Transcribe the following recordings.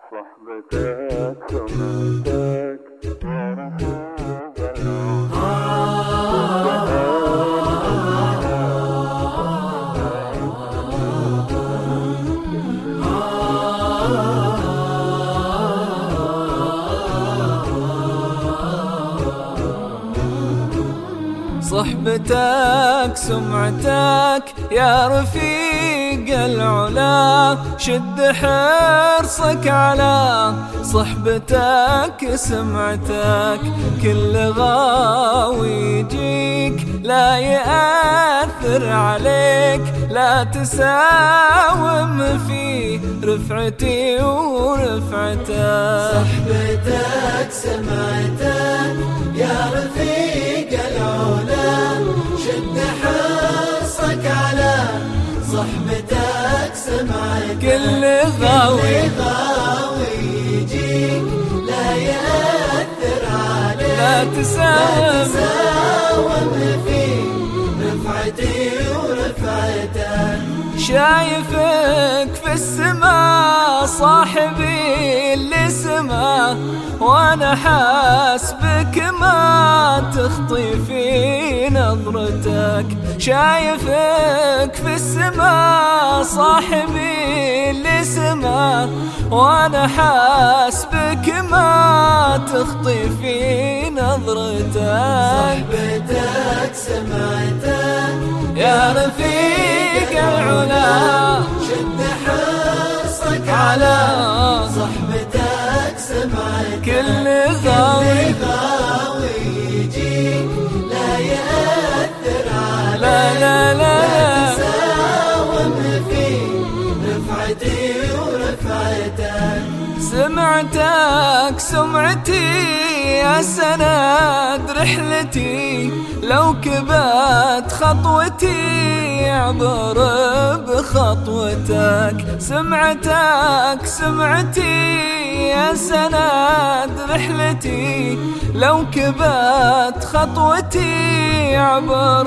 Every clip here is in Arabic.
صحبتك سمعتك صحبتك سمعتك يا رفيق العلا، شد حرصك على صحبتك سمعتك. كل غاوي يجيك لا يأثر عليك، لا تساوم في رفعتي ورفعتك. صحبتك سمعتك يا رفيق العلا، شد حرصك على صحبتك سمعتك. كل غاوي يجيك لا يأثر عليك، لا تساوم في رفعتي ورفعتك. شايفك في السماء صاحبي اللي سما، وانا حاسبك ما تخطي في نظرتك. شايفك في السماء صاحبي اللي سما، وانا حاسبك ما تخطي في نظرتك. صحبتك سمعتك يا رفيق العلا، شد حرصك على صحبتك سمعتك. كل غاوي يجيك لا يأثر عليك، لا لا لا تساوم في رفعتي ورفعتك. سمعتك سمعتي يا سند رحلتي، لو كبت خطوتي عبر بخطوتك. سمعتك سمعتي يا سند رحلتي، لو كبت خطوتي عبر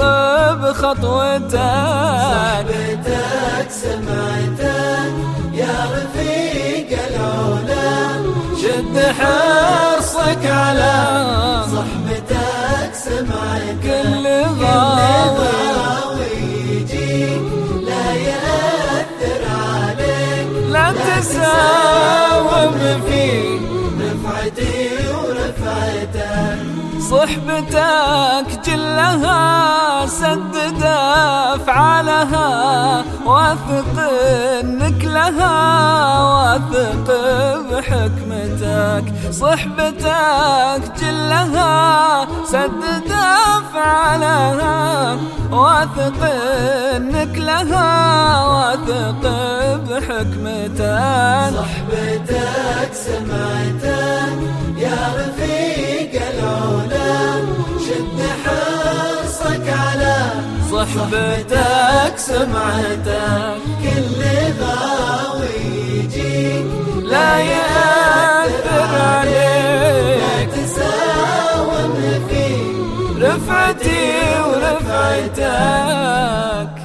بخطوتك. صحبتك سمعتك يا رفيق العلا، شد حرصك على صحبتك سمعتك. كل غاوي يجيك لا يأثر عليك، لا تساوم في رفعتي ورفعتك. صحبتك جلها سدد أفعالها، واثق انك لها واثق بحكمتك. صحبتك جلها سدد أفعالها، واثق انك لها واثق بحكمتك. صحبتك سمعتك يا رفيق العلا، شد حرصك على صحبتك سمعتك. كل غاوي يجيك لا يأثر عليك، لا تساوم في رفعتي ورفعتك.